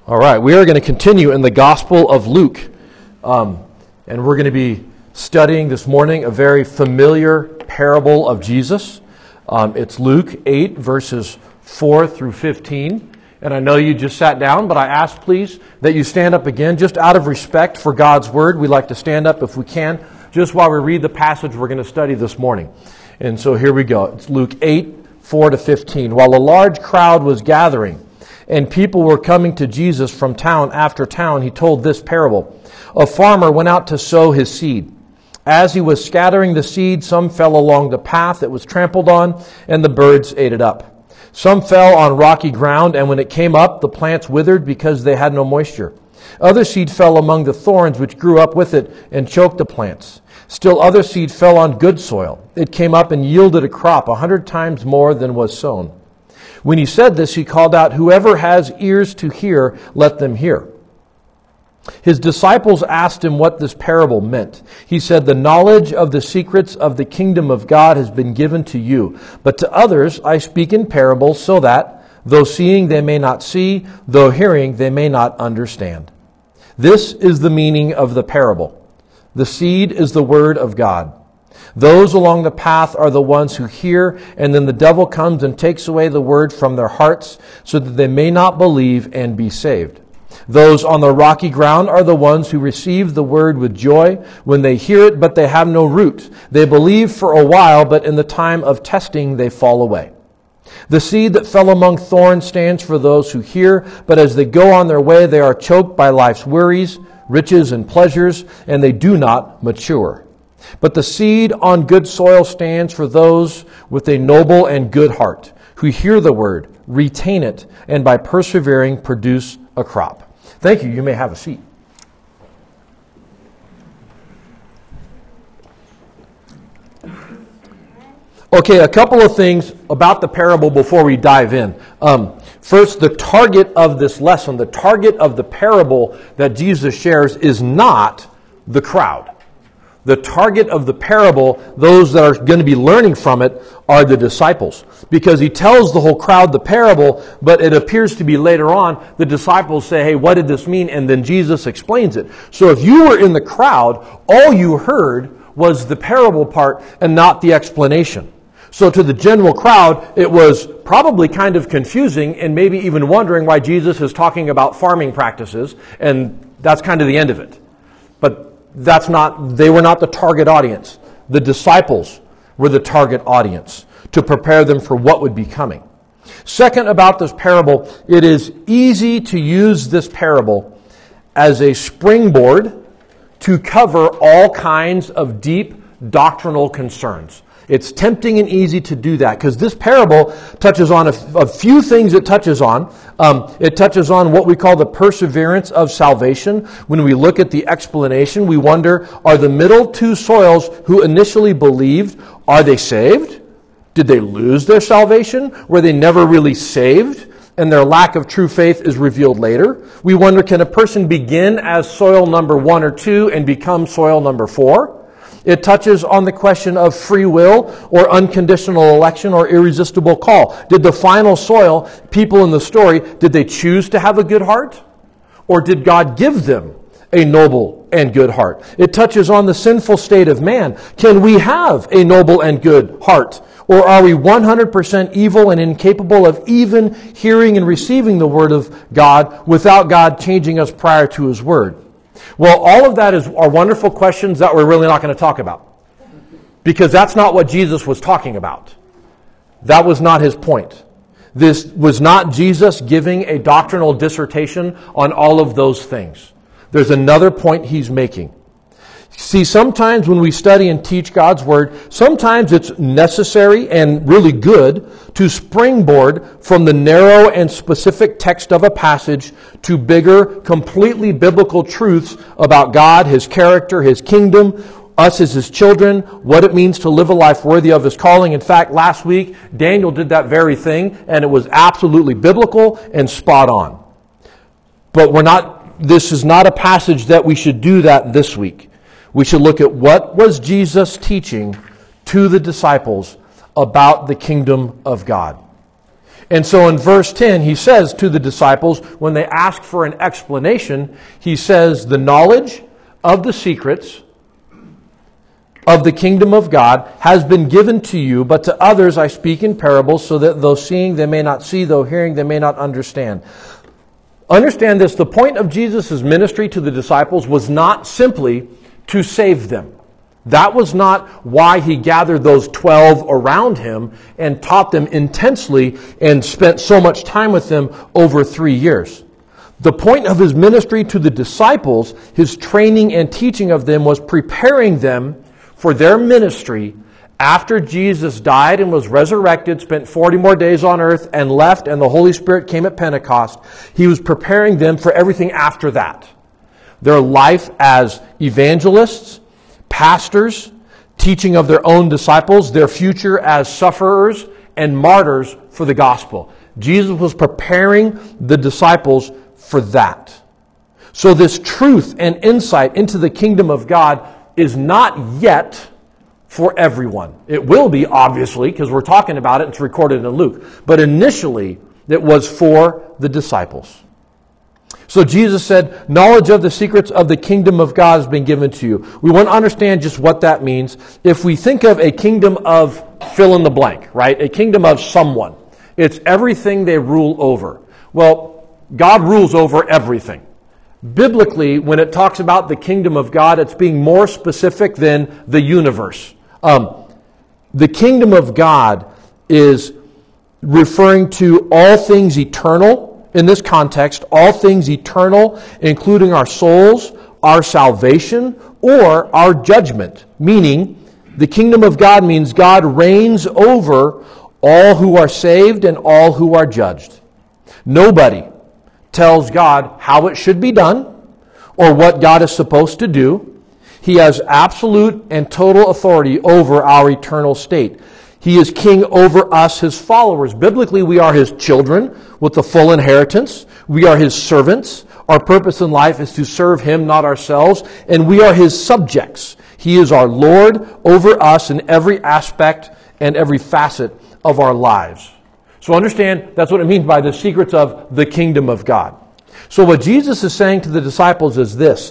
All right, we are going to continue in the Gospel of Luke, and we're going to be studying this morning a very familiar parable of Jesus. It's Luke 8, verses 4 through 15, and I know you just sat down, but I ask, please, that you stand up again, just out of respect for God's Word. We like to stand up if we can, just while we read the passage we're going to study this morning. And so here we go. It's Luke 8, 4 to 15. While a large crowd was gathering, and people were coming to Jesus from town after town, he told this parable. A farmer went out to sow his seed. As he was scattering the seed, some fell along the path that was trampled on, and the birds ate it up. Some fell on rocky ground, and when it came up, the plants withered because they had no moisture. Other seed fell among the thorns, which grew up with it and choked the plants. Still other seed fell on good soil. It came up and yielded a crop 100 times more than was sown. When he said this, he called out, "Whoever has ears to hear, let them hear." His disciples asked him what this parable meant. He said, "The knowledge of the secrets of the kingdom of God has been given to you. But to others I speak in parables, so that, though seeing they may not see, though hearing they may not understand." This is the meaning of the parable. The seed is the word of God. Those along the path are the ones who hear, and then the devil comes and takes away the word from their hearts, so that they may not believe and be saved. Those on the rocky ground are the ones who receive the word with joy when they hear it, but they have no root. They believe for a while, but in the time of testing they fall away. The seed that fell among thorns stands for those who hear, but as they go on their way, they are choked by life's worries, riches, and pleasures, and they do not mature. But the seed on good soil stands for those with a noble and good heart, who hear the word, retain it, and by persevering produce a crop. Thank you. You may have a seat. Okay, a couple of things about the parable before we dive in. First, the target of this lesson, the target of the parable that Jesus shares is not the crowd. The target of the parable, those that are going to be learning from it, are the disciples. Because he tells the whole crowd the parable, but it appears to be later on, the disciples say, "Hey, what did this mean?" And then Jesus explains it. So if you were in the crowd, all you heard was the parable part and not the explanation. So to the general crowd, it was probably kind of confusing and maybe even wondering why Jesus is talking about farming practices, and that's kind of the end of it. But they were not the target audience. The disciples were the target audience to prepare them for what would be coming. Second, about this parable, it is easy to use this parable as a springboard to cover all kinds of deep doctrinal concerns. It's tempting and easy to do that because this parable touches on a few things it touches on. It touches on what we call the perseverance of salvation. When we look at the explanation, we wonder, are the middle two soils who initially believed, are they saved? Did they lose their salvation? Were they never really saved? And their lack of true faith is revealed later. We wonder, can a person begin as soil number 1 or 2 and become soil number 4? It touches on the question of free will or unconditional election or irresistible call. Did the final soil, people in the story, did they choose to have a good heart? Or did God give them a noble and good heart? It touches on the sinful state of man. Can we have a noble and good heart? Or are we 100% evil and incapable of even hearing and receiving the word of God without God changing us prior to his word? Well, all of that are wonderful questions that we're really not going to talk about. Because that's not what Jesus was talking about. That was not his point. This was not Jesus giving a doctrinal dissertation on all of those things. There's another point he's making. See, sometimes when we study and teach God's Word, sometimes it's necessary and really good to springboard from the narrow and specific text of a passage to bigger, completely biblical truths about God, His character, His kingdom, us as His children, what it means to live a life worthy of His calling. In fact, last week, Daniel did that very thing, and it was absolutely biblical and spot on. But this is not a passage that we should do that this week. We should look at what was Jesus teaching to the disciples about the kingdom of God. And so in verse 10, he says to the disciples, when they ask for an explanation, he says, the knowledge of the secrets of the kingdom of God has been given to you, but to others I speak in parables, so that though seeing they may not see, though hearing they may not understand. Understand this, the point of Jesus' ministry to the disciples was not simply to save them. That was not why he gathered those 12 around him and taught them intensely and spent so much time with them over 3 years. The point of his ministry to the disciples, his training and teaching of them, was preparing them for their ministry after Jesus died and was resurrected, spent 40 more days on earth and left, and the Holy Spirit came at Pentecost. He was preparing them for everything after that. Their life as evangelists, pastors, teaching of their own disciples, their future as sufferers and martyrs for the gospel. Jesus was preparing the disciples for that. So this truth and insight into the kingdom of God is not yet for everyone. It will be, obviously, because we're talking about it. It's recorded in Luke. But initially, it was for the disciples. So Jesus said, knowledge of the secrets of the kingdom of God has been given to you. We want to understand just what that means. If we think of a kingdom of fill in the blank, right? A kingdom of someone. It's everything they rule over. Well, God rules over everything. Biblically, when it talks about the kingdom of God, it's being more specific than the universe. The kingdom of God is referring to all things eternal. In this context, all things eternal, including our souls, our salvation, or our judgment. Meaning, the kingdom of God means God reigns over all who are saved and all who are judged. Nobody tells God how it should be done or what God is supposed to do. He has absolute and total authority over our eternal state. He is king over us, his followers. Biblically, we are his children with the full inheritance. We are his servants. Our purpose in life is to serve him, not ourselves. And we are his subjects. He is our Lord over us in every aspect and every facet of our lives. So understand, that's what it means by the secrets of the kingdom of God. So what Jesus is saying to the disciples is this: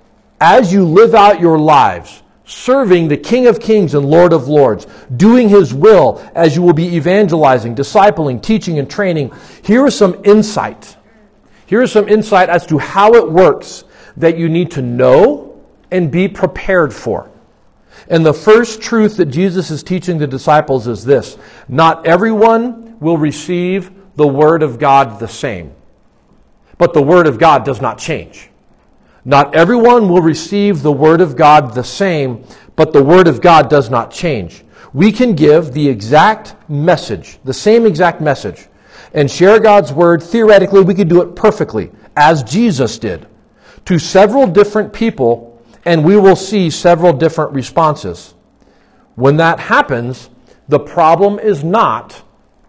as you live out your lives, serving the King of Kings and Lord of Lords, doing his will as you will be evangelizing, discipling, teaching, and training, here is some insight. Here is some insight as to how it works that you need to know and be prepared for. And the first truth that Jesus is teaching the disciples is this: not everyone will receive the Word of God the same. But the Word of God does not change. Not everyone will receive the Word of God the same, but the Word of God does not change. We can give the exact message, the same exact message, and share God's Word. Theoretically, we could do it perfectly, as Jesus did, to several different people, and we will see several different responses. When that happens, the problem is not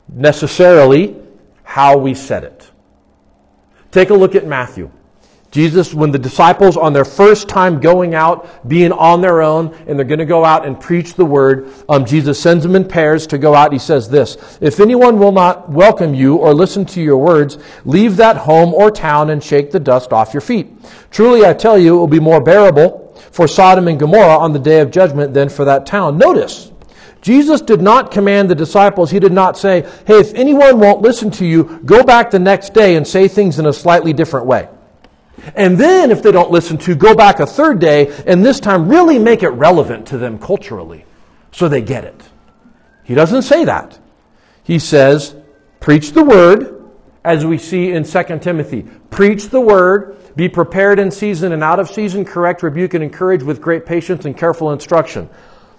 necessarily how we said it. Take a look at Matthew. Jesus, when the disciples on their first time going out, being on their own, and they're going to go out and preach the word, Jesus sends them in pairs to go out. He says this: if anyone will not welcome you or listen to your words, leave that home or town and shake the dust off your feet. Truly I tell you, it will be more bearable for Sodom and Gomorrah on the day of judgment than for that town. Notice, Jesus did not command the disciples. He did not say, hey, if anyone won't listen to you, go back the next day and say things in a slightly different way. And then, if they don't listen to, go back a third day, and this time really make it relevant to them culturally, so they get it. He doesn't say that. He says, preach the word, as we see in 2 Timothy. Preach the word, be prepared in season and out of season, correct, rebuke, and encourage with great patience and careful instruction.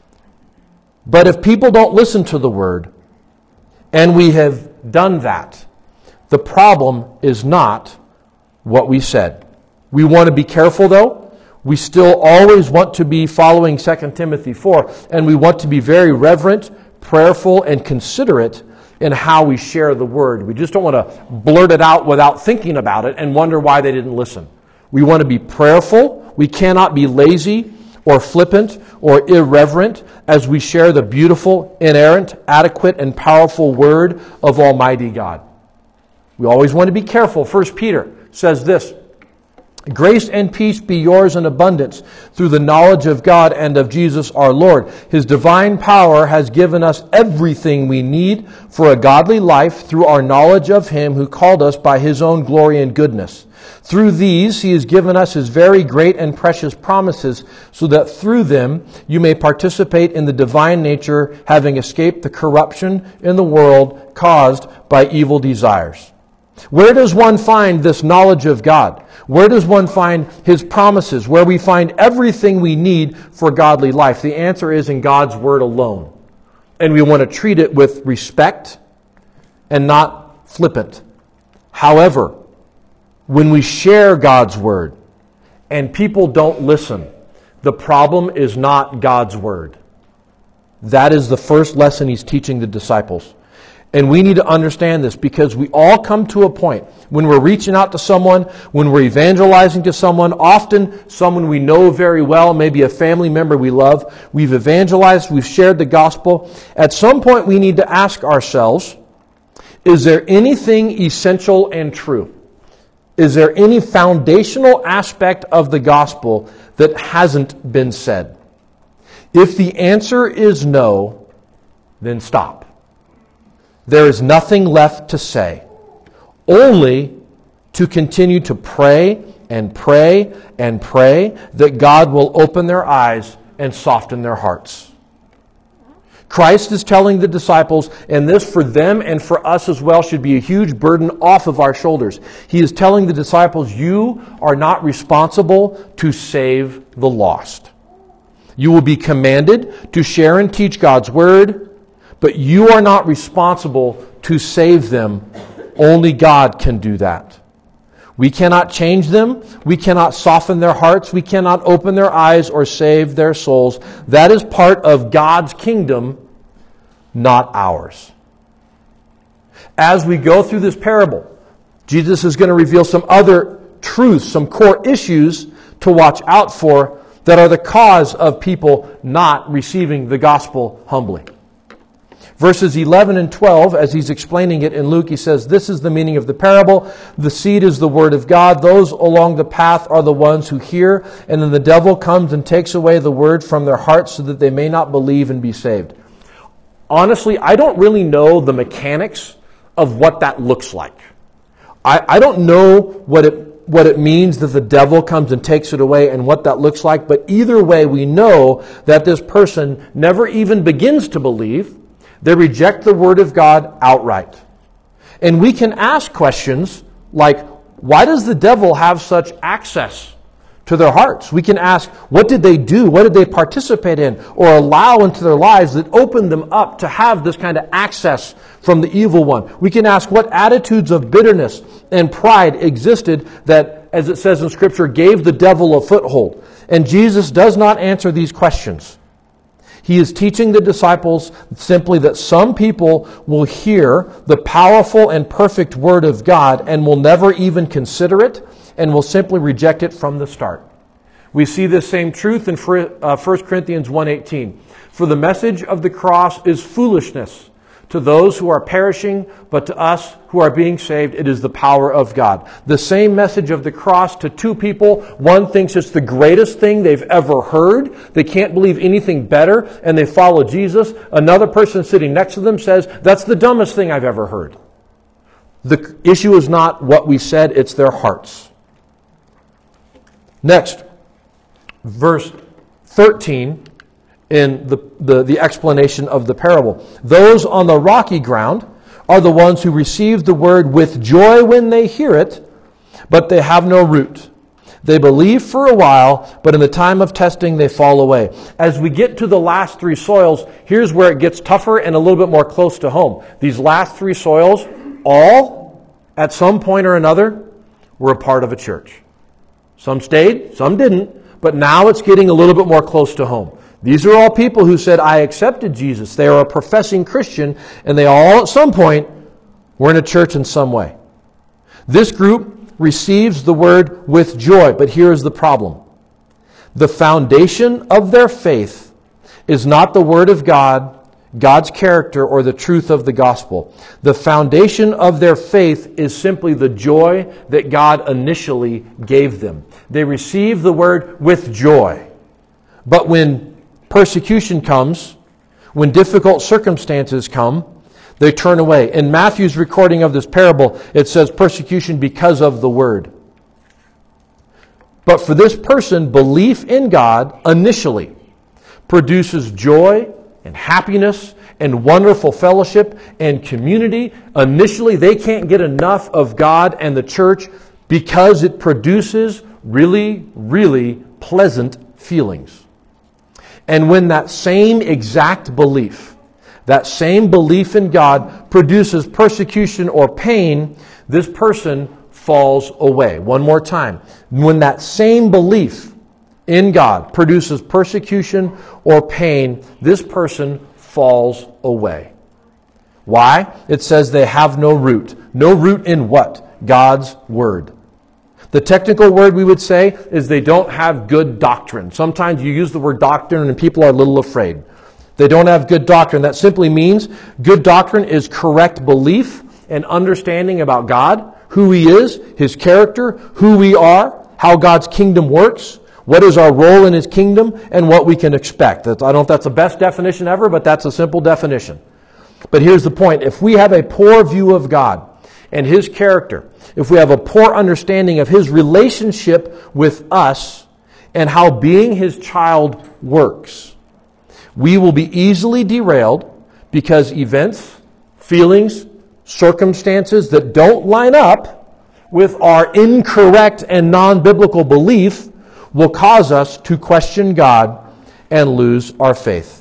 But if people don't listen to the word, and we have done that, the problem is not what we said. We want to be careful, though. We still always want to be following 2 Timothy 4, and we want to be very reverent, prayerful, and considerate in how we share the word. We just don't want to blurt it out without thinking about it and wonder why they didn't listen. We want to be prayerful. We cannot be lazy or flippant or irreverent as we share the beautiful, inerrant, adequate, and powerful Word of Almighty God. We always want to be careful. 1 Peter says this, "Grace and peace be yours in abundance through the knowledge of God and of Jesus our Lord. His divine power has given us everything we need for a godly life through our knowledge of Him who called us by His own glory and goodness. Through these He has given us His very great and precious promises, so that through them you may participate in the divine nature, having escaped the corruption in the world caused by evil desires." Where does one find this knowledge of God? Where does one find His promises? Where we find everything we need for godly life? The answer is in God's Word alone. And we want to treat it with respect and not flippant. However, when we share God's Word and people don't listen, the problem is not God's Word. That is the first lesson He's teaching the disciples. And we need to understand this because we all come to a point when we're reaching out to someone, when we're evangelizing to someone, often someone we know very well, maybe a family member we love. We've evangelized, we've shared the gospel. At some point we need to ask ourselves, is there anything essential and true? Is there any foundational aspect of the gospel that hasn't been said? If the answer is no, then stop. There is nothing left to say, only to continue to pray and pray and pray that God will open their eyes and soften their hearts. Christ is telling the disciples, and this for them and for us as well should be a huge burden off of our shoulders. He is telling the disciples, you are not responsible to save the lost. You will be commanded to share and teach God's Word, but you are not responsible to save them. Only God can do that. We cannot change them. We cannot soften their hearts. We cannot open their eyes or save their souls. That is part of God's kingdom, not ours. As we go through this parable, Jesus is going to reveal some other truths, some core issues to watch out for that are the cause of people not receiving the gospel humbly. Verses 11 and 12, as he's explaining it in Luke, he says, "This is the meaning of the parable. The seed is the word of God. Those along the path are the ones who hear, and then the devil comes and takes away the word from their hearts so that they may not believe and be saved." Honestly, I don't really know the mechanics of what that looks like. I don't know what it means that the devil comes and takes it away and what that looks like, but either way, we know that this person never even begins to believe. They reject the Word of God outright. And we can ask questions like, why does the devil have such access to their hearts? We can ask, what did they do? What did they participate in or allow into their lives that opened them up to have this kind of access from the evil one? We can ask what attitudes of bitterness and pride existed that, as it says in Scripture, gave the devil a foothold. And Jesus does not answer these questions. He is teaching the disciples simply that some people will hear the powerful and perfect Word of God and will never even consider it and will simply reject it from the start. We see this same truth in 1 Corinthians 1:18. "For the message of the cross is foolishness to those who are perishing, but to us who are being saved, it is the power of God." The same message of the cross to two people. One thinks it's the greatest thing they've ever heard. They can't believe anything better, and they follow Jesus. Another person sitting next to them says, "That's the dumbest thing I've ever heard." The issue is not what we said, it's their hearts. Next, verse 13. In the explanation of the parable. "Those on the rocky ground are the ones who receive the word with joy when they hear it, but they have no root. They believe for a while, but in the time of testing they fall away." As we get to the last three soils, here's where it gets tougher and a little bit more close to home. These last three soils, all, at some point or another, were a part of a church. Some stayed, some didn't, but now it's getting a little bit more close to home. These are all people who said, "I accepted Jesus." They are a professing Christian, and they all at some point were in a church in some way. This group receives the word with joy, but here is the problem. The foundation of their faith is not the Word of God, God's character, or the truth of the gospel. The foundation of their faith is simply the joy that God initially gave them. They receive the Word with joy. But when persecution comes, when difficult circumstances come, they turn away. In Matthew's recording of this parable, it says persecution because of the Word. But for this person, belief in God initially produces joy and happiness and wonderful fellowship and community. Initially, they can't get enough of God and the church because it produces really, really pleasant feelings. And when that same exact belief, that same belief in God produces persecution or pain, this person falls away. One more time. When that same belief in God produces persecution or pain, this person falls away. Why? It says they have no root. No root in what? God's Word. The technical word we would say is they don't have good doctrine. Sometimes you use the word doctrine and people are a little afraid. They don't have good doctrine. That simply means good doctrine is correct belief and understanding about God, who He is, His character, who we are, how God's kingdom works, what is our role in His kingdom, and what we can expect. I don't know if that's the best definition ever, but that's a simple definition. But here's the point. If we have a poor view of God and His character, if we have a poor understanding of His relationship with us and how being His child works, we will be easily derailed because events, feelings, circumstances that don't line up with our incorrect and non-biblical belief will cause us to question God and lose our faith.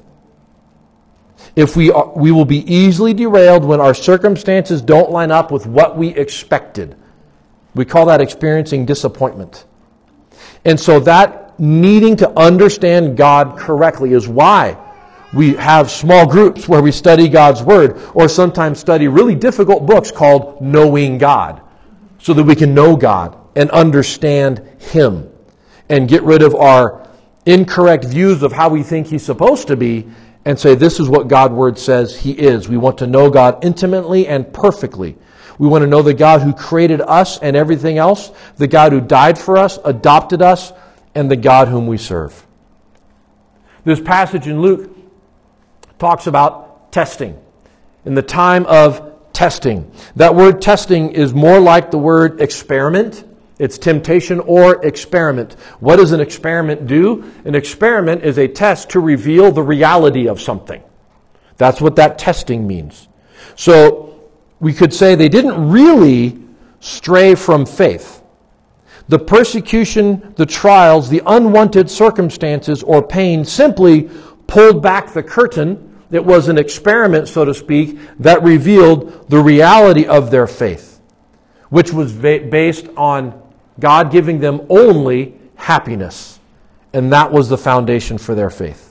We will be easily derailed when our circumstances don't line up with what we expected. We call that experiencing disappointment. And so that needing to understand God correctly is why we have small groups where we study God's Word, or sometimes study really difficult books called Knowing God, so that we can know God and understand Him and get rid of our incorrect views of how we think He's supposed to be and say, this is what God's Word says He is. We want to know God intimately and perfectly. We want to know the God who created us and everything else, the God who died for us, adopted us, and the God whom we serve. This passage in Luke talks about testing. In the time of testing. That word testing is more like the word experiment. It's temptation or experiment. What does an experiment do? An experiment is a test to reveal the reality of something. That's what that testing means. So we could say they didn't really stray from faith. The persecution, the trials, the unwanted circumstances or pain simply pulled back the curtain. It was an experiment, so to speak, that revealed the reality of their faith, which was based on God giving them only happiness. And that was the foundation for their faith.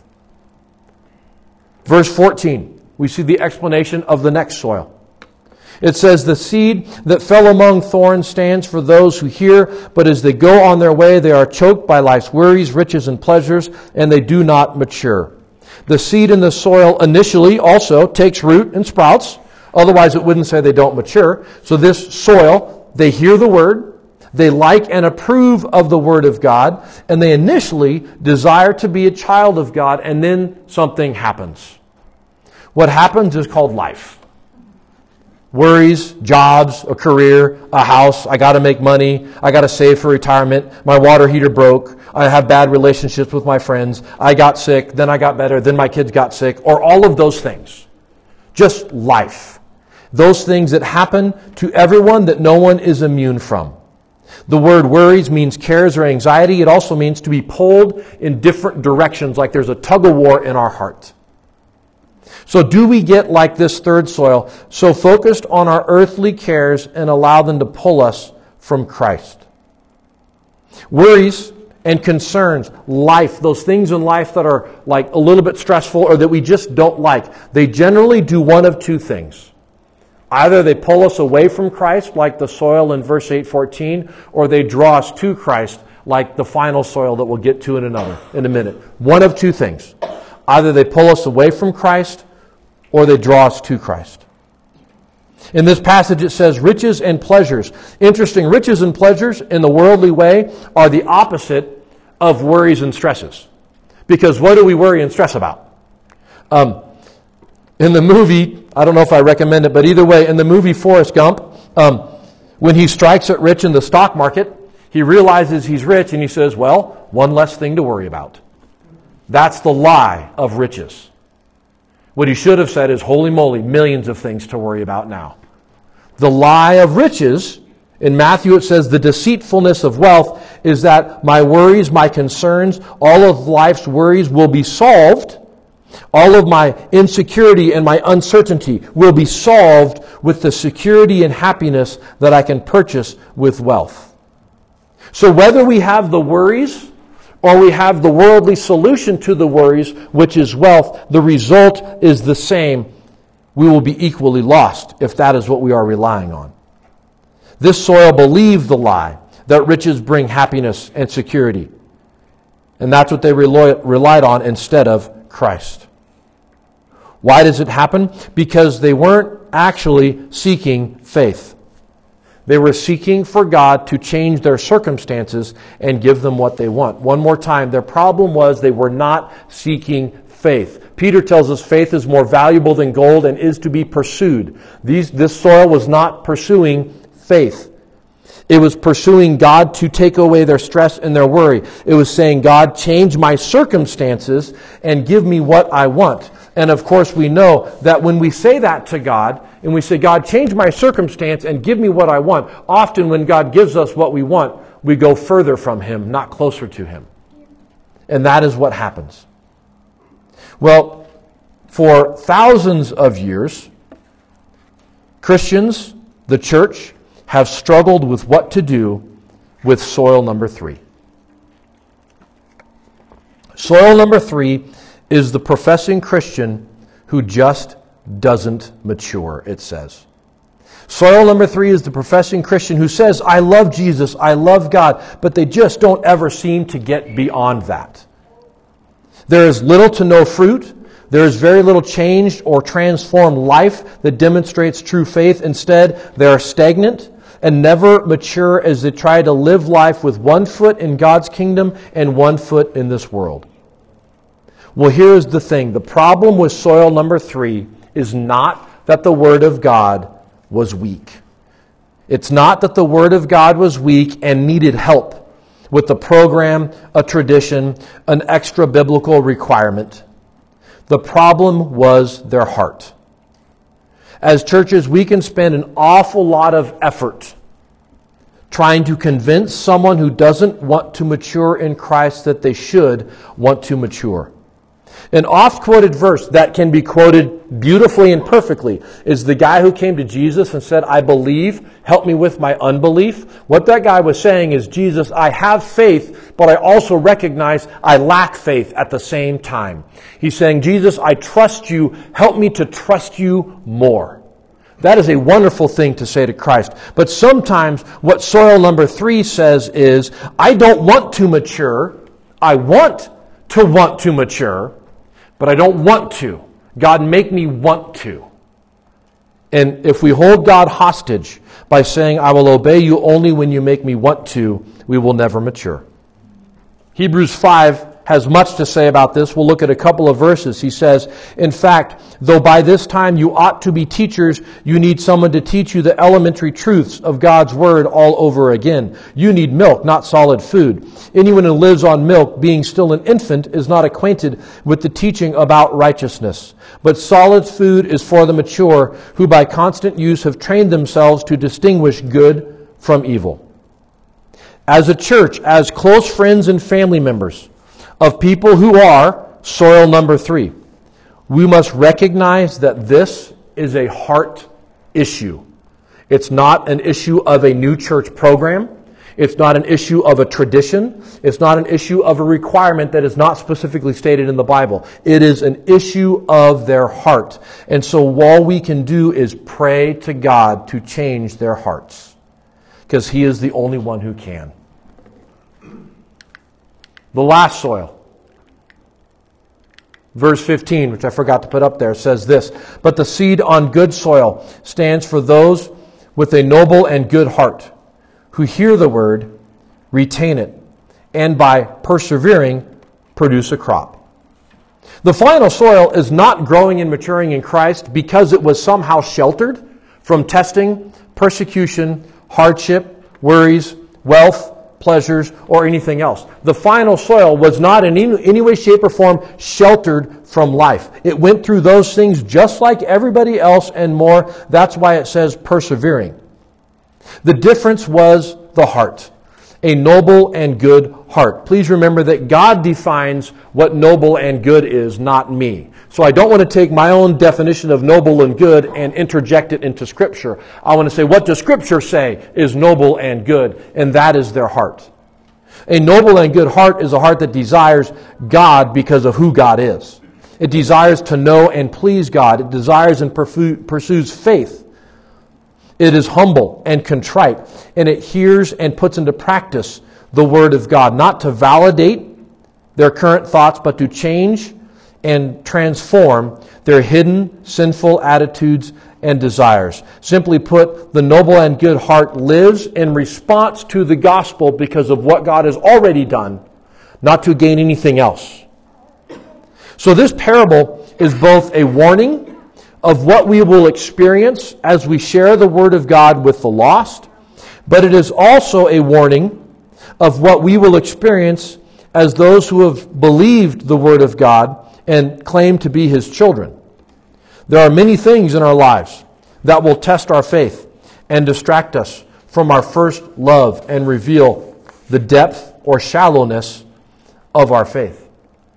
Verse 14, we see the explanation of the next soil. It says, the seed that fell among thorns stands for those who hear, but as they go on their way, they are choked by life's worries, riches, and pleasures, and they do not mature. The seed in the soil initially also takes root and sprouts. Otherwise, it wouldn't say they don't mature. So this soil, they hear the Word, they like and approve of the Word of God, and they initially desire to be a child of God, and then something happens. What happens is called life. Worries, jobs, a career, a house, I got to make money, I got to save for retirement, my water heater broke, I have bad relationships with my friends, I got sick, then I got better, then my kids got sick, or all of those things. Just life. Those things that happen to everyone that no one is immune from. The word worries means cares or anxiety. It also means to be pulled in different directions, like there's a tug-of-war in our heart. So do we get like this third soil, so focused on our earthly cares and allow them to pull us from Christ? Worries and concerns, life, those things in life that are like a little bit stressful or that we just don't like, they generally do one of two things. Either they pull us away from Christ, like the soil in verse 8:14, or they draw us to Christ, like the final soil that we'll get to in a minute. One of two things. Either they pull us away from Christ or they draw us to Christ. In this passage it says riches and pleasures. Interesting, riches and pleasures in the worldly way are the opposite of worries and stresses. Because what do we worry and stress about? In the movie, I don't know if I recommend it, but either way, in the movie Forrest Gump, when he strikes it rich in the stock market, he realizes he's rich and he says, well, one less thing to worry about. That's the lie of riches. What he should have said is, holy moly, millions of things to worry about now. The lie of riches, in Matthew it says, the deceitfulness of wealth is that my worries, my concerns, all of life's worries will be solved. All of my insecurity and my uncertainty will be solved with the security and happiness that I can purchase with wealth. So whether we have the worries or we have the worldly solution to the worries, which is wealth, the result is the same. We will be equally lost if that is what we are relying on. This soil believed the lie that riches bring happiness and security. And that's what they relied on instead of Christ. Why does it happen? Because they weren't actually seeking faith. They were seeking for God to change their circumstances and give them what they want. One more time, their problem was they were not seeking faith. Peter tells us faith is more valuable than gold and is to be pursued. This soil was not pursuing faith. It was pursuing God to take away their stress and their worry. It was saying, God, change my circumstances and give me what I want. And of course we know that when we say that to God, and we say, God, change my circumstance and give me what I want, often when God gives us what we want, we go further from Him, not closer to Him. And that is what happens. Well, for thousands of years, Christians, the church, have struggled with what to do with soil number 3. Soil number 3 is the professing Christian who just doesn't mature, it says. Soil number 3 is the professing Christian who says, I love Jesus, I love God, but they just don't ever seem to get beyond that. There is little to no fruit. There is very little changed or transformed life that demonstrates true faith. Instead, they are stagnant and never mature as they try to live life with one foot in God's kingdom and one foot in this world. Well, here's the thing. The problem with soil number 3 is not that the Word of God was weak. It's not that the Word of God was weak and needed help with a program, a tradition, an extra biblical requirement. The problem was their heart. As churches, we can spend an awful lot of effort trying to convince someone who doesn't want to mature in Christ that they should want to mature. An oft-quoted verse that can be quoted beautifully and perfectly is the guy who came to Jesus and said, I believe, help me with my unbelief. What that guy was saying is, Jesus, I have faith, but I also recognize I lack faith at the same time. He's saying, Jesus, I trust you, help me to trust you more. That is a wonderful thing to say to Christ. But sometimes what soil number 3 says is, I don't want to mature, I want to mature, but I don't want to. God, make me want to. And if we hold God hostage by saying, I will obey you only when you make me want to, we will never mature. Hebrews 5 has much to say about this. We'll look at a couple of verses. He says, in fact, though by this time you ought to be teachers, you need someone to teach you the elementary truths of God's Word all over again. You need milk, not solid food. Anyone who lives on milk, being still an infant, is not acquainted with the teaching about righteousness. But solid food is for the mature, who by constant use have trained themselves to distinguish good from evil. As a church, as close friends and family members of people who are soil number 3, we must recognize that this is a heart issue. It's not an issue of a new church program. It's not an issue of a tradition. It's not an issue of a requirement that is not specifically stated in the Bible. It is an issue of their heart. And so all we can do is pray to God to change their hearts, because He is the only one who can. The last soil. Verse 15, which I forgot to put up there, says this: "But the seed on good soil stands for those with a noble and good heart, who hear the word, retain it, and by persevering produce a crop." The final soil is not growing and maturing in Christ because it was somehow sheltered from testing, persecution, hardship, worries, wealth, pleasures, or anything else. The final soil was not in any way, shape, or form sheltered from life. It went through those things just like everybody else and more. That's why it says persevering. The difference was the heart. A noble and good heart. Please remember that God defines what noble and good is, not me. So I don't want to take my own definition of noble and good and interject it into Scripture. I want to say, what does Scripture say is noble and good? And that is their heart. A noble and good heart is a heart that desires God because of who God is. It desires to know and please God. It desires and pursues faith. It is humble and contrite, and it hears and puts into practice the Word of God, not to validate their current thoughts, but to change and transform their hidden sinful attitudes and desires. Simply put, the noble and good heart lives in response to the gospel because of what God has already done, not to gain anything else. So this parable is both a warning of what we will experience as we share the Word of God with the lost, but it is also a warning of what we will experience as those who have believed the Word of God and claim to be His children. There are many things in our lives that will test our faith and distract us from our first love and reveal the depth or shallowness of our faith.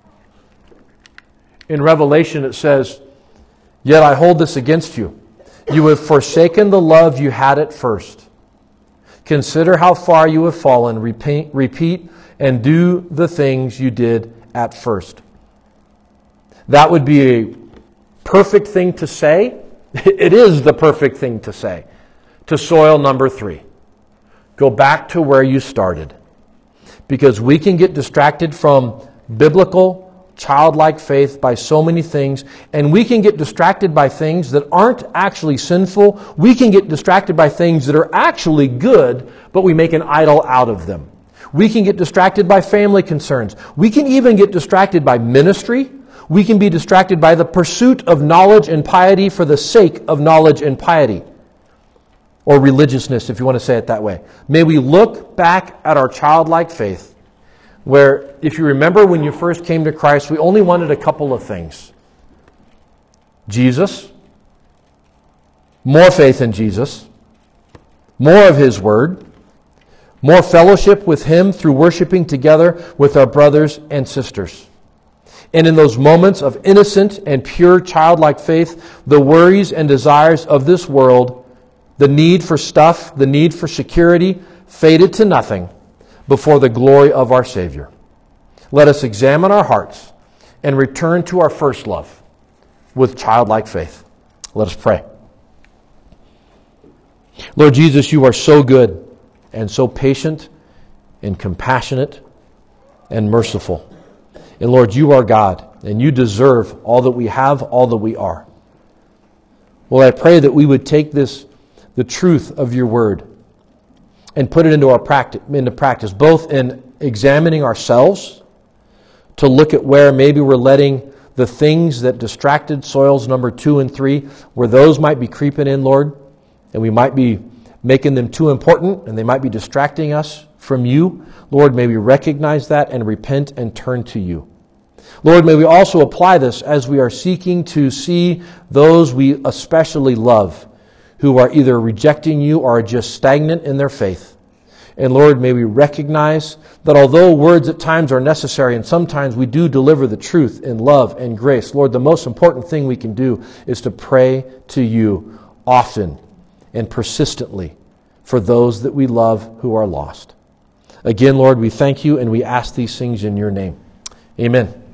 In Revelation it says, "Yet I hold this against you. You have forsaken the love you had at first. Consider how far you have fallen. Repeat and do the things you did at first." That would be a perfect thing to say. It is the perfect thing to say to soil number 3. Go back to where you started. Because we can get distracted from biblical childlike faith by so many things, and we can get distracted by things that aren't actually sinful. We can get distracted by things that are actually good, but we make an idol out of them. We can get distracted by family concerns. We can even get distracted by ministry. We can be distracted by the pursuit of knowledge and piety for the sake of knowledge and piety, or religiousness, if you want to say it that way. May we look back at our childlike faith, where, if you remember when you first came to Christ, we only wanted a couple of things. Jesus, more faith in Jesus, more of His Word, more fellowship with Him through worshiping together with our brothers and sisters. And in those moments of innocent and pure childlike faith, the worries and desires of this world, the need for stuff, the need for security, faded to nothing before the glory of our Savior. Let us examine our hearts and return to our first love with childlike faith. Let us pray. Lord Jesus, you are so good and so patient and compassionate and merciful. And Lord, you are God, and you deserve all that we have, all that we are. Well, I pray that we would take the truth of your word, and put it into practice, both in examining ourselves to look at where maybe we're letting the things that distracted soils number 2 and 3, where those might be creeping in, Lord, and we might be making them too important, and they might be distracting us from you. Lord, may we recognize that and repent and turn to you. Lord, may we also apply this as we are seeking to see those we especially love who are either rejecting you or are just stagnant in their faith. And Lord, may we recognize that although words at times are necessary, and sometimes we do deliver the truth in love and grace, Lord, the most important thing we can do is to pray to you often and persistently for those that we love who are lost. Again, Lord, we thank you and we ask these things in your name. Amen.